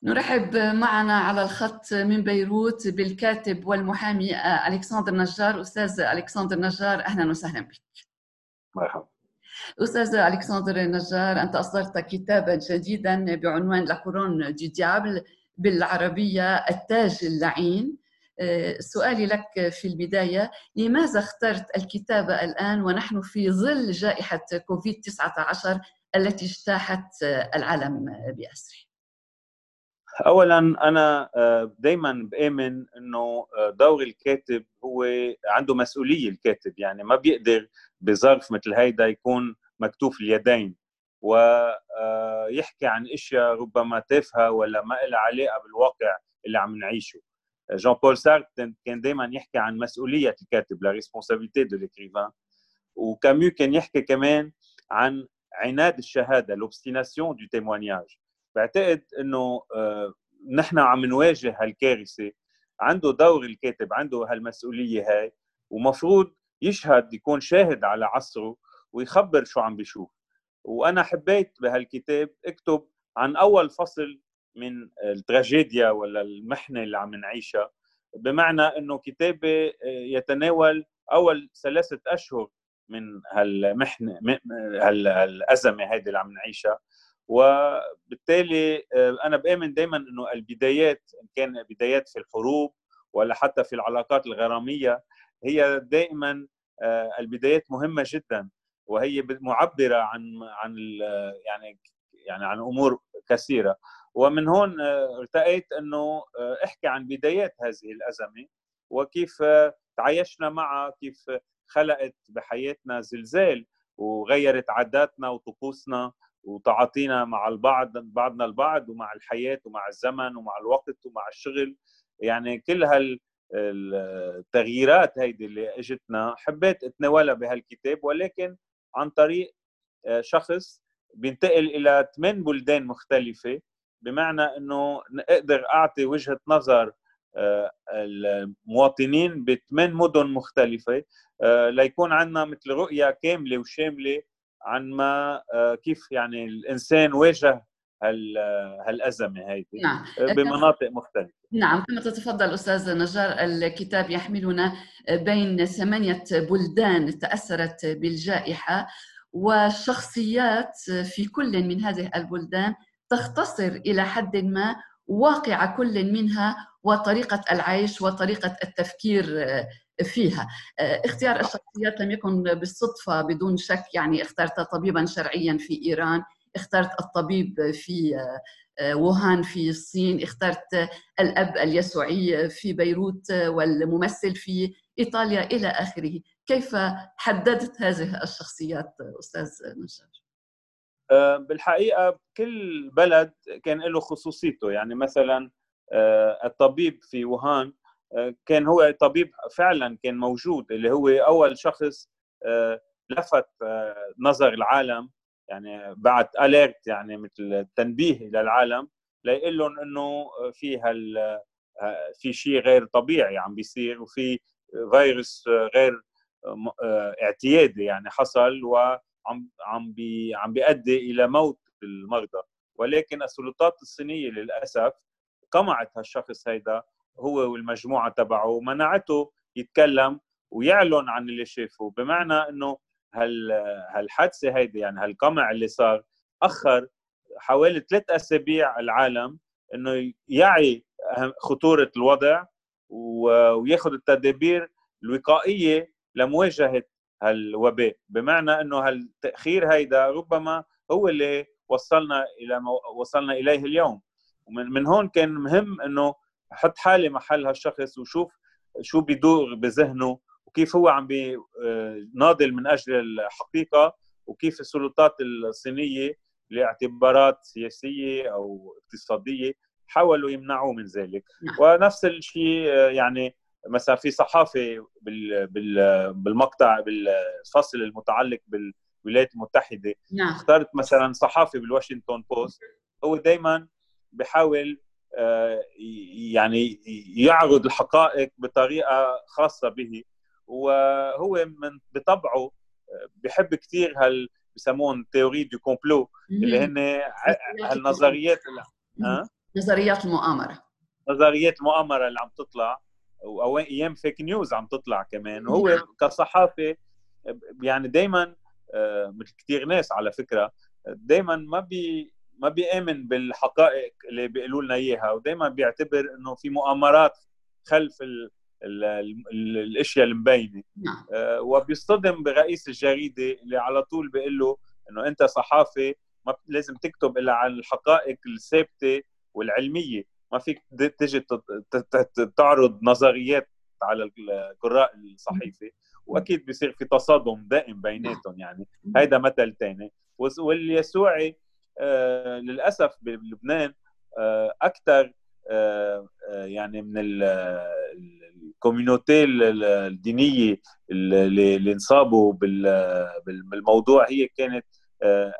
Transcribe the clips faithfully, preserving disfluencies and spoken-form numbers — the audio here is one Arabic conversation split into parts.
نرحب معنا على الخط من بيروت بالكاتب والمحامي ألكسندر نجار. أستاذ ألكسندر نجار، أهلا وسهلا بك. مرحبا. أستاذ ألكسندر نجار، أنت أصدرت كتابا جديدا بعنوان لا كورون دي ديابل، بالعربية التاج اللعين. سؤالي لك في البداية، لماذا اخترت الكتابة الآن ونحن في ظل جائحة كوفيد تسعة عشر التي اجتاحت العالم بأسره؟ اولا انا دائما بآمن انه دور الكاتب هو عنده مسؤوليه. الكاتب يعني ما بيقدر بظرف مثل هيدا يكون مكتوف اليدين ويحكي عن اشياء ربما تافهه ولا ما لها علاقه بالواقع اللي عم نعيشه. جان بول سارتر كان دائما يحكي عن مسؤوليه الكاتب، لا ريسبونسابيلتي دو ليكريفان. وكاميو كان يحكي كمان عن عناد الشهاده، لوبستيناسيون دو تيموانياج. بعتقد انه آه نحن عم نواجه هالكارثه، عنده دور الكاتب، عنده هالمسؤوليه هاي، ومفروض يشهد، يكون شاهد على عصره ويخبر شو عم بيشوف. وانا حبيت بهالكتاب اكتب عن اول فصل من التراجيديا ولا المحنه اللي عم نعيشها، بمعنى انه كتابي يتناول اول ثلاثه اشهر من هالمحنه، هالازمه هذه اللي عم نعيشها. وبالتالي انا بآمن دائما انه البدايات، ان كان بدايات في الحروب ولا حتى في العلاقات الغراميه، هي دائما البدايات مهمه جدا، وهي معبره عن عن يعني يعني عن امور كثيره. ومن هون ارتأيت انه احكي عن بدايات هذه الازمه وكيف تعايشنا معها، كيف خلقت بحياتنا زلزال وغيرت عاداتنا وطقوسنا وتعاطينا مع البعض، بعضنا البعض، ومع الحياة ومع الزمن ومع الوقت ومع الشغل. يعني كل هالتغييرات هيدي اللي اجتنا حبيت اتناولها بهالكتاب، ولكن عن طريق شخص بينتقل الى ثمان بلدان مختلفة، بمعنى انه اقدر اعطي وجهة نظر المواطنين بثمان مدن مختلفة، ليكون عندنا مثل رؤية كاملة وشاملة عن ما كيف يعني الإنسان واجه هالأزمة هيدي نعم. بمناطق مختلفة. نعم، كما تتفضل أستاذ نجار، الكتاب يحملنا بين ثمانية بلدان تأثرت بالجائحة، والشخصيات في كل من هذه البلدان تختصر إلى حد ما واقع كل منها وطريقة العيش وطريقة التفكير فيها. اختيار الشخصيات لم يكن بالصدفة بدون شك، يعني اخترت طبيبا شرعيا في إيران، اخترت الطبيب في ووهان في الصين، اخترت الأب اليسوعي في بيروت والممثل في إيطاليا إلى آخره. كيف حددت هذه الشخصيات أستاذ نجار؟ بالحقيقة كل بلد كان له خصوصيته. يعني مثلا الطبيب في ووهان كان هو طبيب فعلا كان موجود، اللي هو أول شخص لفت نظر العالم، يعني بعد أليرت، يعني مثل تنبيه للعالم ليقول لهم انه في هال في شيء غير طبيعي عم بيصير، وفي فيروس غير اعتيادي يعني حصل، وعم عم بي عم بيؤدي الى موت المرضى. ولكن السلطات الصينيه للاسف قمعت هالشخص هيدا هو والمجموعه تبعه، ومنعته يتكلم ويعلن عن اللي شافه. بمعنى انه هال هالحادثه هيدي، يعني هالقمع اللي صار، اخر حوالي ثلاث اسابيع العالم انه يعي خطوره الوضع وياخذ التدابير الوقائيه لمواجهه هالوباء. بمعنى انه هالتاخير هيدا ربما هو اللي وصلنا الى ما وصلنا اليه اليوم. ومن من هون كان مهم انه احط حالي محل هالشخص وشوف شو بيدور بذهنه، وكيف هو عم بيناضل من اجل الحقيقه، وكيف السلطات الصينيه لاعتبارات سياسيه او اقتصاديه حاولوا يمنعوه من ذلك. نعم. ونفس الشيء يعني مثلا في صحافي بال بال بالمقطع بالفصل المتعلق بالولايات المتحده، نعم. اخترت مثلا صحافي بالواشنطن بوست، هو دائما بحاول يعني يعرض الحقائق بطريقه خاصه به، وهو من بطبعه بحب كثير هال بسمون تيوري دو كومبلو، اللي هن هالنظريات. نظريات المؤامرة. نظريات المؤامره اللي عم تطلع، او ايام فيك نيوز عم تطلع كمان. وهو نعم. كصحافي يعني دائما مثل كثير ناس على فكره دائما ما بي ما بيامن بالحقائق اللي بيقولوا لنا اياها، ودائما بيعتبر انه في مؤامرات خلف ال ال ال الاشياء المبينه. نعم. وبيصطدم برئيس الجريده اللي على طول بيقول له انه انت صحافي ما لازم تكتب الا عن الحقائق الثابته والعلميه، ما فيك تجي تعرض نظريات على القراء الصحيفه. واكيد بيصير في تصادم دائم بيناتهم. يعني هيدا مثل ثاني. واليسوعي آه للاسف بلبنان آه اكثر آه يعني من الكوميونيتي الدينيه اللي, اللي انصابوا بالموضوع هي كانت آه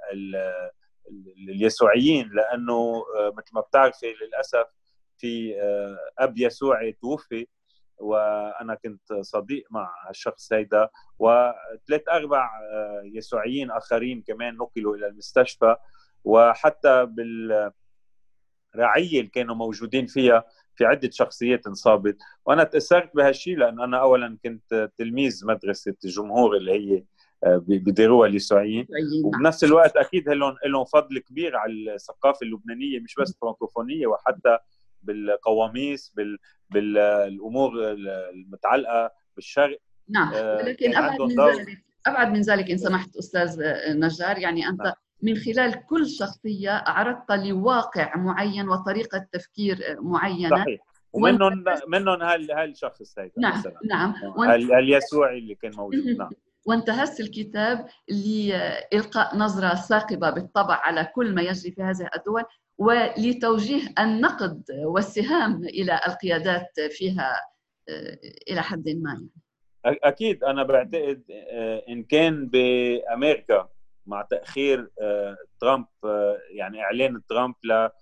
اليسوعيين، لانه مثل ما بتعرفي للاسف في اب يسوعي توفي، وانا كنت صديق مع الشخص هيدا، وثلاث اربع يسوعيين اخرين كمان نقلوا الى المستشفى. وحتى بالرعيه اللي كانوا موجودين فيها في عده شخصيات انصابت. وانا تاثرت بهالشيء لان انا اولا كنت تلميذ مدرسه الجمهور اللي هي بيديروها اليسوعيين، وبنفس الوقت اكيد لهم لهم فضل كبير على الثقافه اللبنانيه، مش بس الفرنكوفونيه، وحتى بالقواميس بال بالامور المتعلقه بالشرق. نعم. ولكن ابعد من ذلك ابعد من ذلك ان سمحت استاذ نجار، يعني انت نعم. من خلال كل شخصيه عرضت لواقع معين وطريقه تفكير معينه. صحيح. ومنهم منهم هالشخص هيدا نعم مثلا نعم اليسوعي اللي كان موجود. نعم. وانتهز الكتاب لإلقاء نظرة ثاقبة بالطبع على كل ما يجري في هذه الدول، ولتوجيه النقد والسهام إلى القيادات فيها إلى حد ما. أكيد أنا بعتقد إن كان بأمريكا مع تأخير ترامب، يعني إعلان ترامب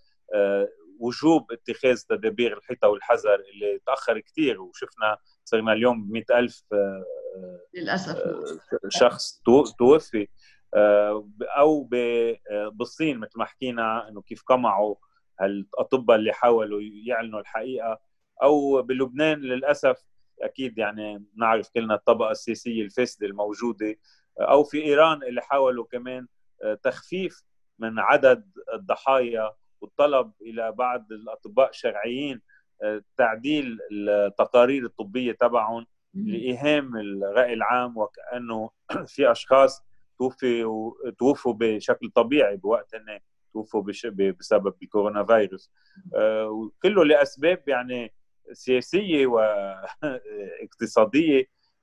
لوجوب اتخاذ تدابير الحيطة والحذر اللي تأخر كثير، وشفنا صرنا اليوم بمئة ألف للأسف شخص توفي، أو بالصين مثل ما حكينا إنه كيف قمعوا الأطباء اللي حاولوا يعلنوا الحقيقة، أو بلبنان للأسف أكيد يعني نعرف كلنا الطبقة السياسية الفاسدة الموجودة، أو في إيران اللي حاولوا كمان تخفيف من عدد الضحايا والطلب إلى بعض الأطباء الشرعيين تعديل التقارير الطبية تبعهم لإيهام الرأي العام، وكأنه في أشخاص توفوا توفوا بشكل طبيعي بوقت أنه توفوا بسبب الكورونا فيروس. وكله لأسباب يعني سياسية واقتصادية.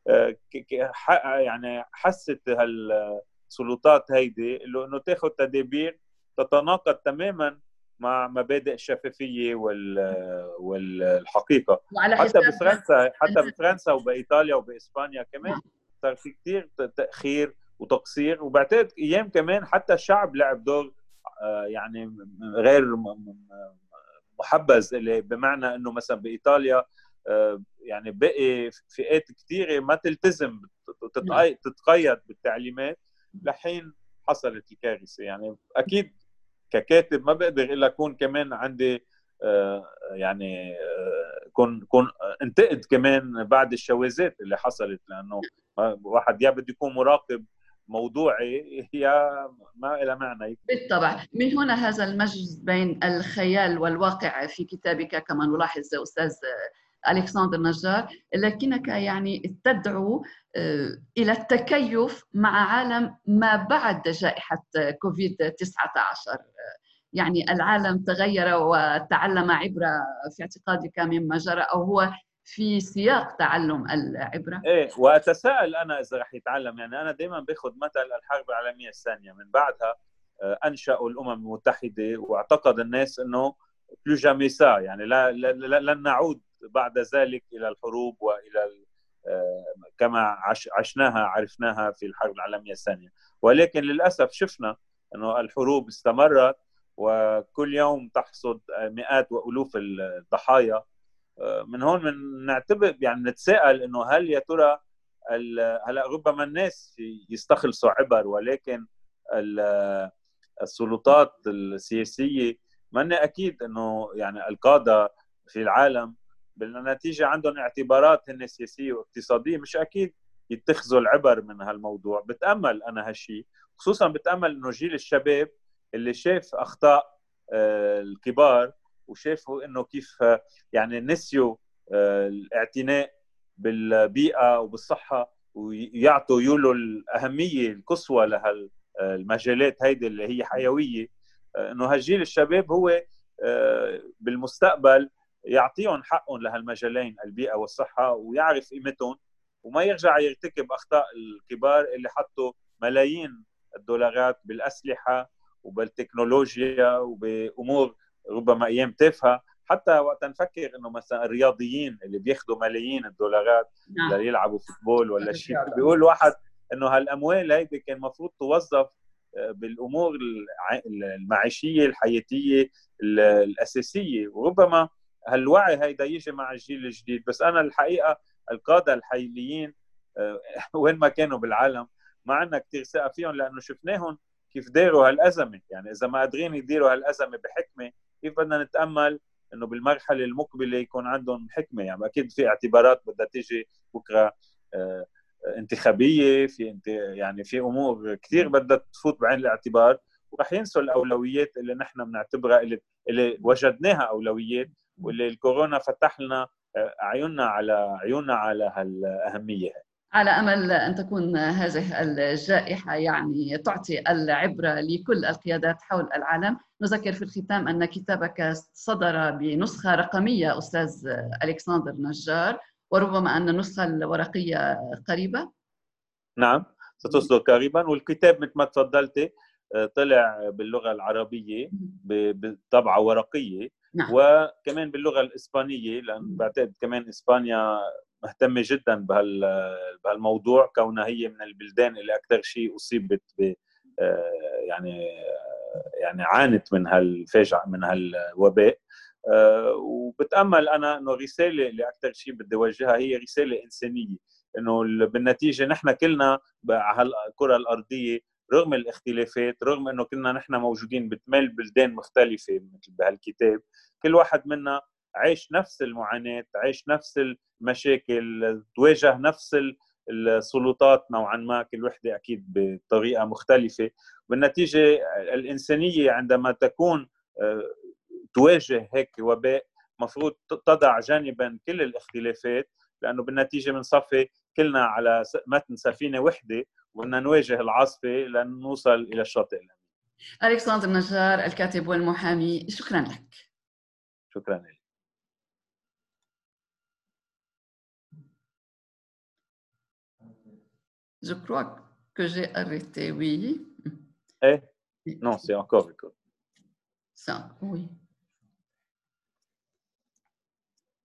يعني حست هالسلطات هيدي انه تاخذ تدابير تتناقض تماما مع مبادئ الشفافية والحقيقة. حتى بفرنسا حتى بفرنسا وبإيطاليا وبإسبانيا كمان صار في كثير تأخير وتقصير، وبعتقد أيام كمان حتى الشعب لعب دور يعني غير محبذ، اللي بمعنى انه مثلا بايطاليا يعني بقي فئات كثيره ما تلتزم تتقيد بالتعليمات لحين حصلت الكارثه. يعني اكيد ككاتب ما بقدر الا اكون كمان عندي يعني كون كون انتقد كمان بعد الشواذات اللي حصلت، لانه واحد يا بده يكون مراقب موضوعي يا ما إلى معنى. بالطبع من هنا هذا المزج بين الخيال والواقع في كتابك كما نلاحظ أستاذ ألكسندر نجار، لكنك يعني تدعو إلى التكيف مع عالم ما بعد جائحة كوفيد تسعة عشر. يعني العالم تغير وتعلم عبرة في اعتقادك مما جرى، أو هو في سياق تعلم العبرة؟ ايه، واتساءل انا اذا رح يتعلم. يعني انا دائما باخذ مثل الحرب العالميه الثانيه، من بعدها انشأوا الامم المتحده واعتقد الناس انه بلو جامي سا، يعني لا لن نعود بعد ذلك الى الحروب والى كما عش عشناها عرفناها في الحرب العالميه الثانيه. ولكن للاسف شفنا انه الحروب استمرت وكل يوم تحصد مئات والوف الضحايا. من هون من نعتبر يعني نتساءل انه هل يا ترى هلا ربما الناس يستخلصوا عبر، ولكن السلطات السياسيه ماني اكيد انه يعني القاده في العالم بالنتيجه عندهم اعتبارات هن سياسيه واقتصاديه، مش اكيد يتخذوا العبر من هالموضوع. بتامل انا هالشيء، خصوصا بتامل انه جيل الشباب اللي شاف اخطاء الكبار وشافوا انه كيف يعني نسيوا الاعتناء بالبيئه وبالصحه ويعطوا يولوا الاهميه القصوى لهالمجالات هيدي اللي هي حيويه، انه هالجيل الشباب هو بالمستقبل يعطيهم حقهم لهالمجالين البيئه والصحه ويعرف قيمتهم وما يرجع يرتكب اخطاء الكبار اللي حطوا ملايين الدولارات بالاسلحه وبالتكنولوجيا وبامور ربما ايام تافهه. حتى وقت نفكر انه مثلا الرياضيين اللي بياخذوا ملايين الدولارات نعم. ليلعبوا فوتبول ولا شيء، بيقول واحد انه هالاموال هيدي كان المفروض توظف بالامور المعيشيه الحياتيه الاساسيه، وربما هالوعي هيدا يجي مع الجيل الجديد. بس انا الحقيقه القاده الحاليين وين ما كانوا بالعالم ما عندنا كثير ثقه فيهم، لانه شفناهم كيف داروا هالازمه. يعني اذا ما قادرين يديروا هالازمه بحكمه، كيف بدنا نتامل انه بالمرحله المقبله يكون عندهم حكمه؟ يعني اكيد في اعتبارات بدها تيجي بكره انتخابيه، في انت يعني في امور كثير بدها تفوت بعين الاعتبار، ورح ينسوا الاولويات اللي نحن بنعتبرها اللي, اللي وجدناها اولويات، واللي الكورونا فتح لنا عيوننا على عيوننا على هالاهميه. على امل ان تكون هذه الجائحه يعني تعطي العبره لكل القيادات حول العالم. نذكر في الختام ان كتابك صدر بنسخه رقميه استاذ الكسندر نجار، وربما ان النسخه الورقيه قريبه. نعم ستصدر قريبا، والكتاب مثل ما تفضلتي طلع باللغه العربيه بطبعه ورقيه. نعم. وكمان باللغه الاسبانيه، لان بعتقد كمان اسبانيا مهتمه جدا بهالموضوع كونها هي من البلدان اللي اكثر شيء اصيبت ب يعني يعني عانت من هالفاجعه من هالوباء. وبتامل انا انه الرساله اللي اكثر شيء بدي اوجهها هي رساله انسانيه، انه بالنتيجه نحن كلنا على الكره الارضيه رغم الاختلافات، رغم انه كنا نحن موجودين بثمان بلدان مختلفه مثل بهالكتاب، كل واحد منا عايش نفس المعاناه، عايش نفس المشاكل، تواجه نفس السلطات نوعا ما، كل وحده اكيد بطريقه مختلفه. بالنتيجه الانسانيه عندما تكون تواجه هيك وباء مفروض تضع جانبا كل الاختلافات، لانه بالنتيجه بنصفي كلنا على متن سفينه وحده وبدنا نواجه العاصفه لنوصل الى الشاطئ الامين. الكسندر نجار الكاتب والمحامي، شكرا لك. شكرا لك. Je crois que j'ai arrêté, oui. Eh? Non, c'est encore record. Ça, oui.